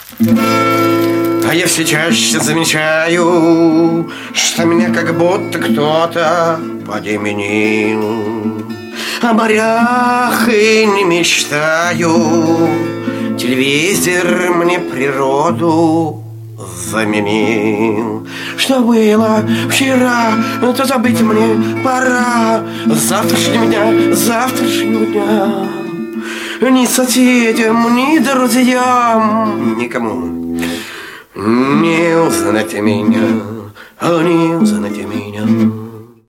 А я все чаще замечаю, что меня как будто кто-то подменил. О морях и не мечтаю, телевизор мне природу заменил. Что было вчера, то забыть мне пора. Завтрашнего дня ни соседям, ни друзьям, никому не узнать меня, не узнать меня.